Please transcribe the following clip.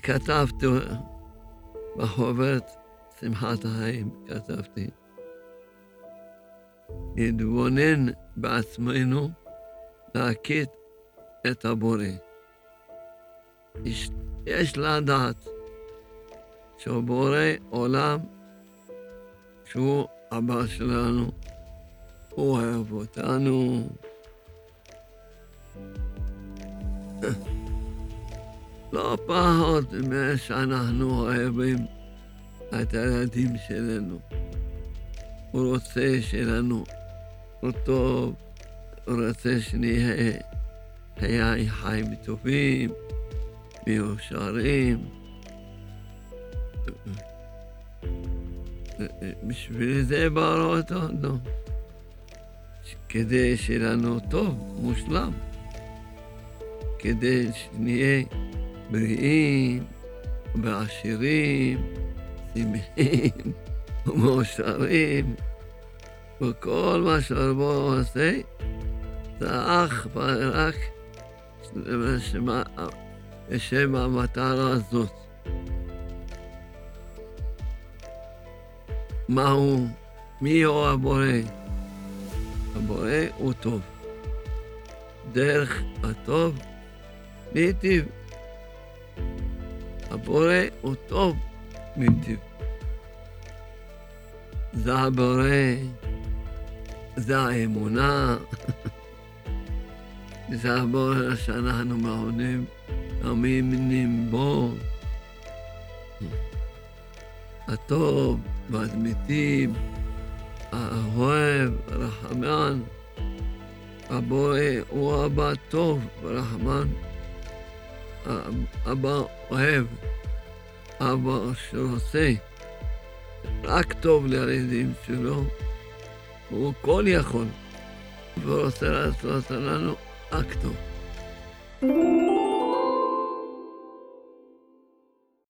כתבתי בחוברת שמחת החיים, כתבתי, להתבונן בעצמנו, להכיר את הבורא. יש לדעת שהוא בורא עולם, שהוא אבא שלנו, הוא אוהב אותנו. לא פחות שאנחנו אוהבים את הילדים שלנו. הוא רוצה שלנו הוא טוב, הוא רוצה שנהיה חיים טובים, מאושרים. בשביל זה ברא אותנו, כדי שלנו טוב, מושלם, כדי שנהיה בריאים ועשירים, שמחים ומאושרים, וכל מה שהרבו עושה זה אך ורק לשם המטרה הזאת. מי הוא הבורא? הבורא הוא טוב. דרך הטוב להיטיב. הבורא הוא טוב להיטיב. זה הבורא, זה האמונה, זה הבורא שאנחנו מאמינים בו. הטוב והמיטיב, האוהב, הרחמן. הבורא הוא אבא טוב ורחמן. אבא אוהב, אבא שרוצה רק טוב לילדים שלו, הוא כל יכול, ורוצה לעשות לנו רק טוב.